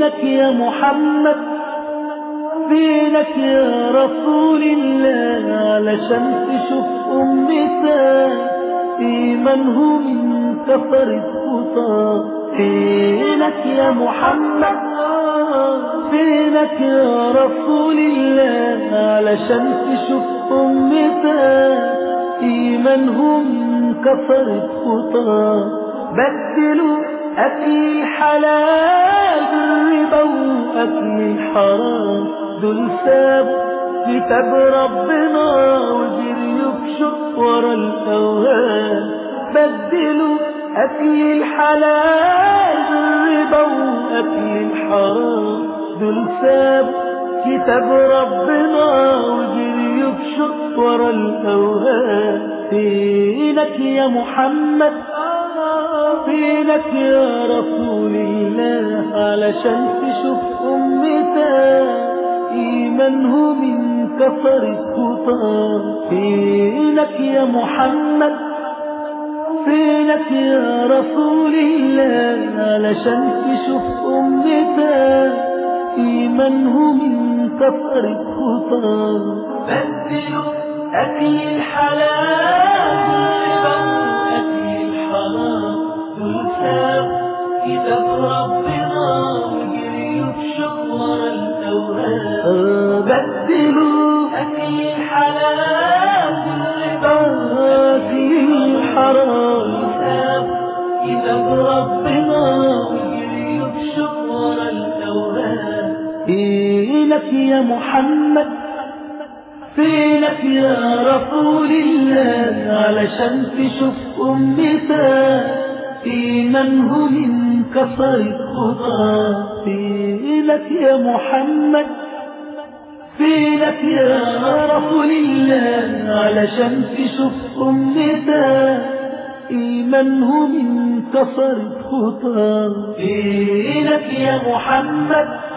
فينك يا محمد، فينك يا رسول الله، علشان تشوف أمتك إيمانهم انكسر الخطى. فينك يا محمد، فينك يا رسول الله، علشان تشوف أمتك إيمانهم انكسر الخطى. بدلوا أكل الحلال بالربا وأكل الحرام، دول سابوا كتاب ربنا وجريوا بشوق ورا الأوهام. بدلوا أكل الحلال بالربا وأكل الحرام، دول سابوا كتاب ربنا وجريوا بشوق ورا الأوهام. فينك يا محمد، فينك يا رسول الله، علشان تشوف أمتك إيمانهم انكسر الخطى. فينك يا محمد، فينك يا رسول الله، علشان تشوف أمتك إيمانهم انكسر الخطى. بدلوا أكل الحلال بالربا وأكل الحرام، دول سابوا كتاب ربنا وجريوا بشوق ورا الأوهام. بدلوا أكل الحلال بالربا وأكل الحرام، سابوا كتاب ربنا وجريوا بشوق ورا الأوهام. فينك يا محمد، فينك يا رسول الله، علشان تشوف أمتك إيمانهم انكسر الخطى. فينك يا محمد، فينك يا رسول الله، علشان تشوف أمتك إيمانهم انكسر الخطى. فينك يا محمد،